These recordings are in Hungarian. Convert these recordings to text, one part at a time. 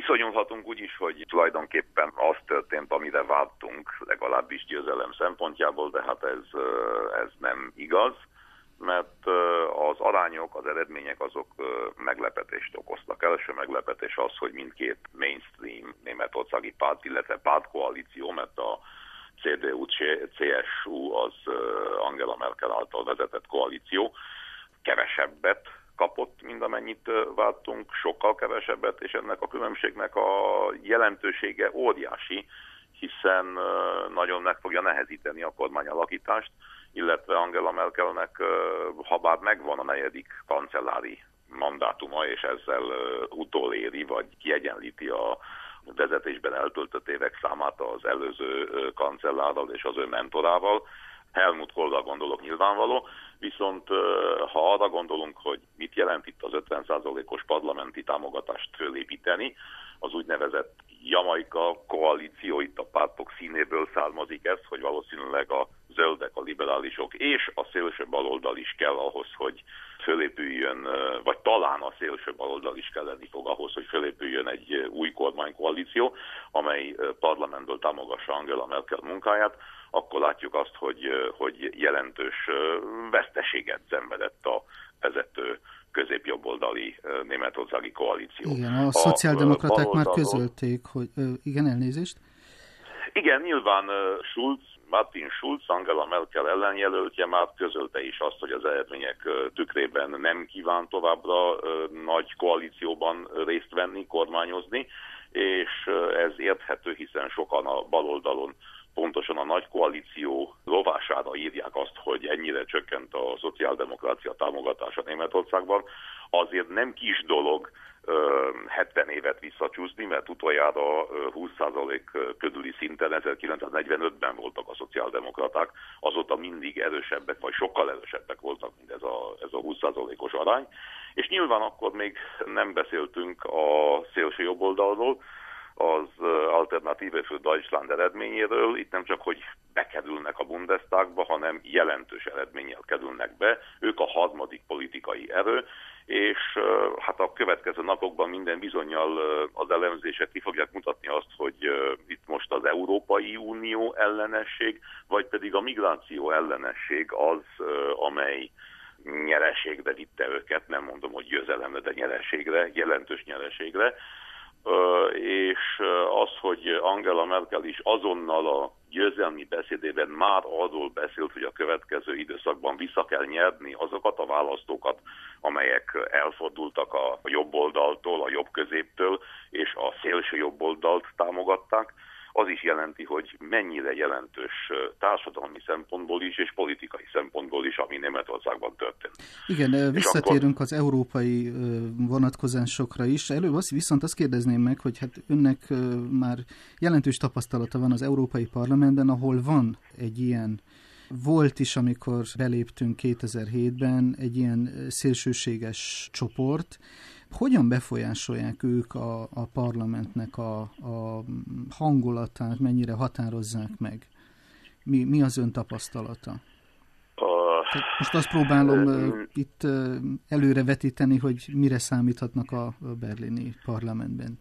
Viszonyulhatunk úgy is, hogy tulajdonképpen az történt, amire vártunk, legalábbis győzelem szempontjából, de hát ez nem igaz, mert az arányok, az eredmények azok meglepetést okoztak. Első meglepetés az, hogy mindkét mainstream németországi párt, illetve pártkoalíció, mert a CDU-CSU az Angela Merkel által vezetett koalíció kevesebbet kapott, mint amennyit vártunk, sokkal kevesebbet, és ennek a különbségnek a jelentősége óriási, hiszen nagyon meg fogja nehezíteni a kormányalakítást, illetve Angela Merkelnek, habár megvan a 4. kancellári mandátuma, és ezzel utoléri, vagy kiegyenlíti a vezetésben eltöltött évek számát az előző kancellárral és az ő mentorával. Helmut Kohlra gondolok nyilvánvaló, viszont ha arra gondolunk, hogy mit jelent itt az 50%-os parlamenti támogatást fölépíteni, az úgynevezett Jamaika koalíció, itt a pártok színéből származik ez, hogy valószínűleg a zöldek, a liberálisok és a szélső baloldal is kell ahhoz, hogy fölépüljön, vagy talán a szélső baloldal is kelleni fog ahhoz, hogy fölépüljön egy új kormánykoalíció, amely parlamentből támogassa Angela Merkel munkáját, akkor látjuk azt, hogy jelentős veszteséget szenvedett a vezető középjobboldali németországi koalíció. Igen, a szociáldemokraták már közölték, hogy... igen, elnézést? Igen, nyilván Martin Schulz, Angela Merkel ellenjelöltje már közölte is azt, hogy az eredmények tükrében nem kíván továbbra nagy koalícióban részt venni, kormányozni, és ez érthető, hiszen sokan a baloldalon pontosan a nagy koalíció rovására írják azt, hogy ennyire csökkent a szociáldemokrácia támogatása Németországban. Azért nem kis dolog 70 évet visszacsúszni, mert utoljára 20% körüli szinten 1945-ben voltak a szociáldemokraták, azóta mindig erősebbek, vagy sokkal erősebbek voltak, mint ez a 20%-os arány. És nyilván akkor még nem beszéltünk a szélső jobboldalról, az Alternative für Deutschland eredményéről. Itt nem csak, hogy bekerülnek a Bundestagba, hanem jelentős eredménnyel kerülnek be. Ők a harmadik politikai erő, és hát a következő napokban minden bizonnyal az elemzések ki fogják mutatni azt, hogy itt most az Európai Unió ellenesség, vagy pedig a migráció ellenesség az, amely nyereségre vitte őket, nem mondom, hogy győzelemre, de nyereségre, jelentős nyereségre. És az, hogy Angela Merkel is azonnal a győzelmi beszédében már arról beszélt, hogy a következő időszakban vissza kell nyerni azokat a választókat, amelyek elfordultak a jobb oldaltól, a jobb középtől, és a szélső jobb oldalt támogatták, az is jelenti, hogy mennyire jelentős társadalmi szempontból is, és politikai szempontból is, ami Németországban történt. Igen, visszatérünk az európai vonatkozásokra is. Előbb viszont azt kérdezném meg, hogy hát önnek már jelentős tapasztalata van az Európai Parlamentben, ahol van egy ilyen, volt is, amikor beléptünk 2007-ben, egy ilyen szélsőséges csoport. Hogyan befolyásolják ők a parlamentnek a hangulatát, mennyire határozzák meg? Mi az ön tapasztalata? Most azt próbálom itt előrevetíteni, hogy mire számíthatnak a berlini parlamentben.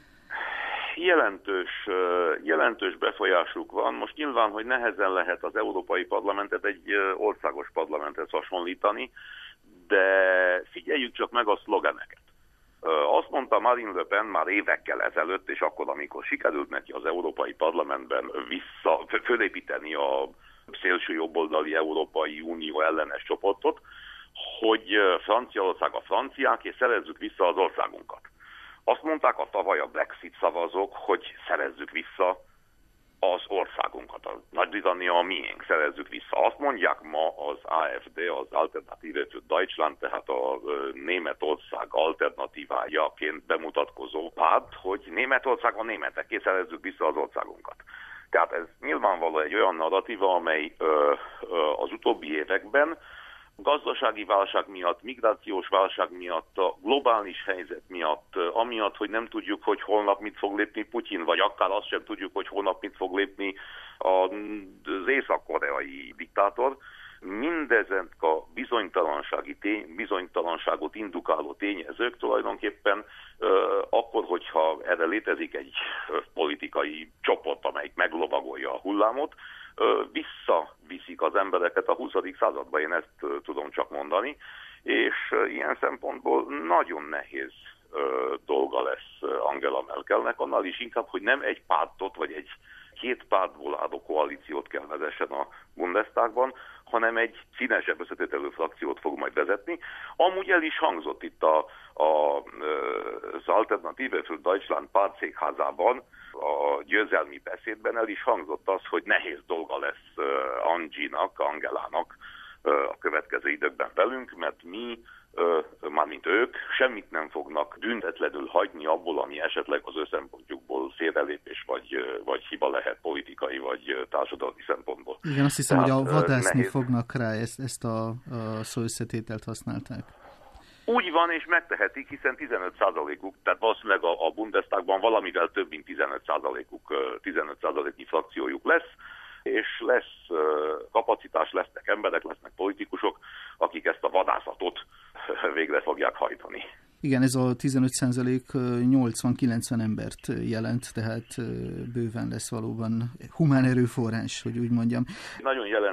Jelentős befolyásuk van. Most nyilván, hogy nehezen lehet az Európai Parlamentet egy országos parlamenthez hasonlítani, de figyeljük csak meg a szlogeneket. Azt mondta Marine Le Pen már évekkel ezelőtt, és akkor, amikor sikerült neki az Európai Parlamentben fölépíteni a szélső jobboldali Európai Unió ellenes csoportot, hogy Franciaország a franciák, és szerezzük vissza az országunkat. Azt mondták a tavaly a Brexit szavazók, hogy szerezzük vissza az országunkat. A Nagy-Britannia a miénk, szerezzük vissza. Azt mondják ma az AfD, az Alternative für Deutschland, tehát a Németország alternatívájaként bemutatkozó párt, hogy Németország a németeké, szerezzük vissza az országunkat. Tehát ez nyilvánvaló egy olyan narratíva, amely az utóbbi években gazdasági válság miatt, migrációs válság miatt, a globális helyzet miatt, amiatt, hogy nem tudjuk, hogy holnap mit fog lépni Putyin, vagy akár azt sem tudjuk, hogy holnap mit fog lépni az észak-koreai diktátor. Mindezek a bizonytalanságot indukáló tényezők tulajdonképpen akkor, hogyha erre létezik egy politikai csoport, amelyik meglovagolja a hullámot, visszaviszik az embereket a 20. századba, én ezt tudom csak mondani, és ilyen szempontból nagyon nehéz dolga lesz Angela Merkelnek, annál is inkább, hogy nem egy pártot, vagy egy két pártból álló koalíciót kell vezessen a Bundestagban, hanem egy színesebb összetételű frakciót fog majd vezetni. Amúgy el is hangzott itt az Alternative für Deutschland pártszékházában, a győzelmi beszédben el is hangzott az, hogy nehéz dolga lesz Angelának a következő időkben velünk, mert mi, mármint ők, semmit nem fognak büntetlenül hagyni abból, ami esetleg az ő szempontjukból félrelépés vagy hiba lehet politikai vagy társadalmi szempontból. Igen, azt hiszem, hogy vadászni fognak rá, ezt a szó összetételt használták. Úgy van, és megtehetik, hiszen 15%-uk, tehát valószínűleg a Bundestagban valamivel több mint 15%-nyi frakciójuk lesz, és lesz kapacitás, lesznek emberek, lesznek politikusok, akik ezt a vadászatot végre fogják hajtani. Igen, ez a 15% 80-90 embert jelent, tehát bőven lesz valóban humán erőforrás, hogy úgy mondjam. Egy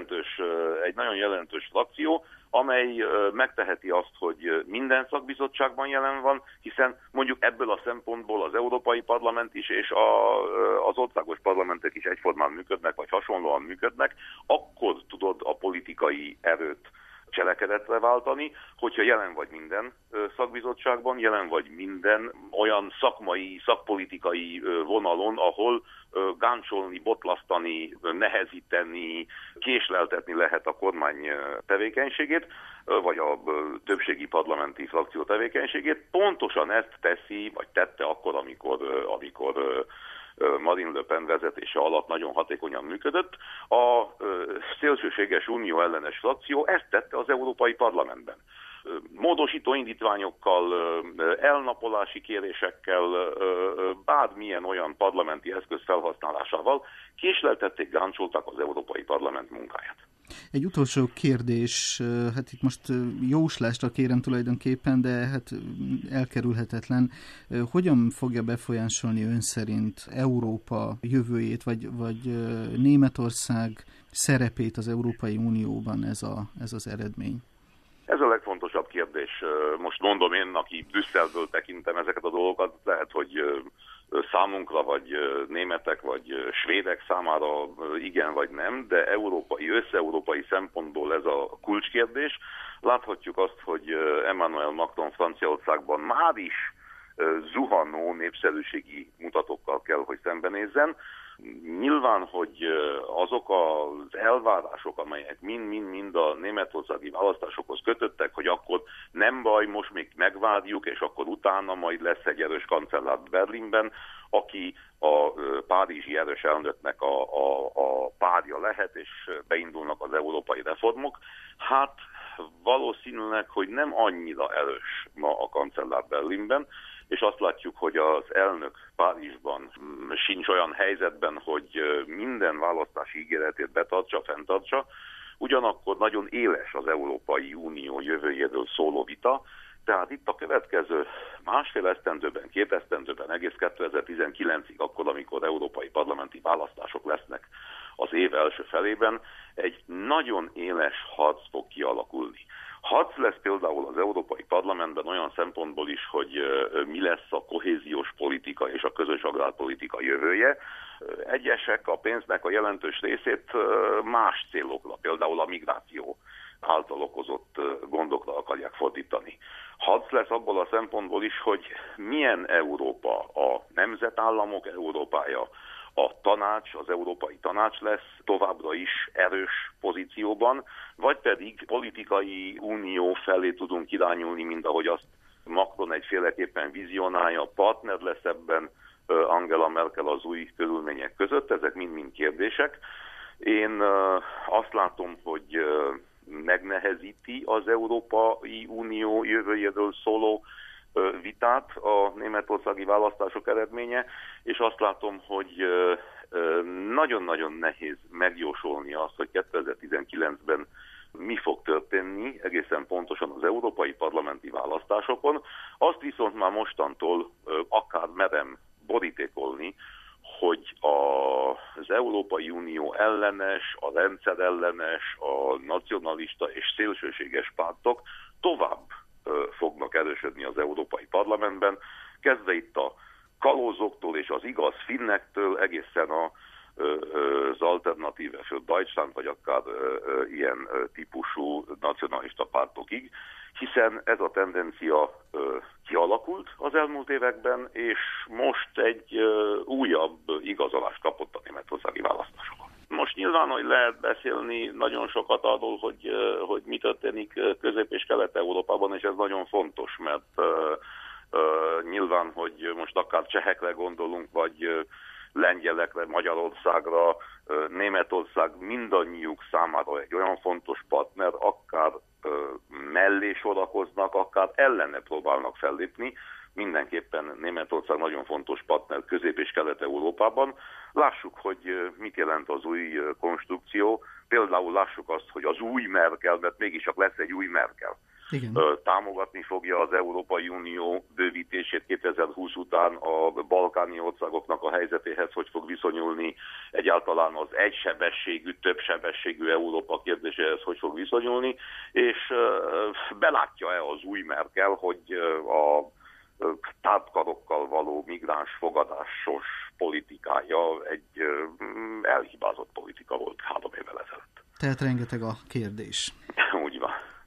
nagyon jelentős frakció, amely megteheti azt, hogy minden szakbizottságban jelen van, hiszen mondjuk ebből a szempontból az Európai Parlament is és az országos parlamentek is egyformán működnek, vagy hasonlóan működnek, akkor tudod a politikai erőt cselekedetre váltani, hogyha jelen vagy minden szakbizottságban, jelen vagy minden olyan szakpolitikai vonalon, ahol gáncsolni, botlasztani, nehezíteni, késleltetni lehet a kormány tevékenységét, vagy a többségi parlamenti frakció tevékenységét. Pontosan ezt teszi, vagy tette akkor, amikor Marine Le Pen vezetése alatt nagyon hatékonyan működött. A szélsőséges unió ellenes frakció ezt tette az Európai Parlamentben. Módosító indítványokkal, elnapolási kérésekkel, bármilyen olyan parlamenti eszköz felhasználásával késleltették, gáncsolták az Európai Parlament munkáját. Egy utolsó kérdés, hát itt most jóslásra kérem tulajdonképpen, de hát elkerülhetetlen. Hogyan fogja befolyásolni ön szerint Európa jövőjét, vagy Németország szerepét az Európai Unióban ez az eredmény? Ez a legfontosabb kérdés. Most mondom én, aki Brüsszelből tekintem ezeket a dolgokat, lehet, hogy számunkra, vagy németek, vagy svédek számára igen vagy nem, de össze-európai szempontból ez a kulcskérdés. Láthatjuk azt, hogy Emmanuel Macron Franciaországban már is zuhanó népszerűségi mutatókkal kell, hogy szembenézzen. Nyilván, hogy azok az elvárások, amelyek mind a németországi választásokhoz kötöttek, hogy akkor nem baj, most még megvárjuk, és akkor utána majd lesz egy erős kancellár Berlinben, aki a párizsi erős elnöknek a párja lehet, és beindulnak az európai reformok. Hát valószínűleg, hogy nem annyira erős ma a kancellár Berlinben, és azt látjuk, hogy az elnök Párizsban sincs olyan helyzetben, hogy minden választási ígéretét betartsa, fenntartsa, ugyanakkor nagyon éles az Európai Unió jövőjéről szóló vita, tehát itt a következő másfél esztendőben, 2 esztendőben, egész 2019-ig, akkor, amikor európai parlamenti választások lesznek az év első felében, egy nagyon éles harc fog kialakulni. Harc lesz például az Európai Parlamentben olyan szempontból is, hogy mi lesz a kohéziós politika és a közös agrárpolitika jövője. Egyesek a pénznek a jelentős részét más célokra, például a migráció által okozott gondokra akarják fordítani. Harc lesz abból a szempontból is, hogy milyen Európa, a nemzetállamok Európája, a tanács, az Európai Tanács lesz továbbra is erős pozícióban, vagy pedig politikai unió felé tudunk irányulni, mint ahogy azt Macron egyféleképpen vizionálja, partner lesz ebben Angela Merkel az új körülmények között, ezek mind-mind kérdések. Én azt látom, hogy megnehezíti az Európai Unió jövőjéről szóló vitát a németországi választások eredménye, és azt látom, hogy nagyon-nagyon nehéz megjósolni azt, hogy 2019-ben mi fog történni egészen pontosan az európai parlamenti választásokon. Azt viszont már mostantól akár merem borítékolni, hogy az Európai Unió ellenes, a rendszer ellenes, a nacionalista és szélsőséges pártok tovább fognak erősödni az Európai Parlamentben, kezdve itt a kalózoktól és az igaz finnektől egészen az Alternative für Deutschland, vagy akár ilyen típusú nacionalista pártokig, hiszen ez a tendencia kialakult az elmúlt években, és most egy újabb igazolást kapott a németországi választásokon. Most nyilván, hogy lehet beszélni nagyon sokat arról, hogy mi történik Közép- és Kelet-Európában, és ez nagyon fontos, mert nyilván, hogy most akár csehekre gondolunk, vagy lengyelekre, Magyarországra, Németország mindannyiuk számára egy olyan fontos partner, akár mellé sorakoznak, akár ellene próbálnak fellépni. Mindenképpen Németország nagyon fontos partner Közép- és Kelet-Európában. Lássuk, hogy mit jelent az új konstrukció. Például lássuk azt, hogy az új Merkel, mert mégiscsak lesz egy új Merkel. Igen. Támogatni fogja az Európai Unió bővítését 2020 után, a balkáni országoknak a helyzetéhez hogy fog viszonyulni, egyáltalán az egysebességű, többsebességű Európa kérdéséhez hogy fog viszonyulni, és belátja-e az új Merkel, hogy a tártkarokkal való migráns fogadásos politikája egy elhibázott politika volt 3 évvel ezelőtt. Tehát rengeteg a kérdés. Úgy van.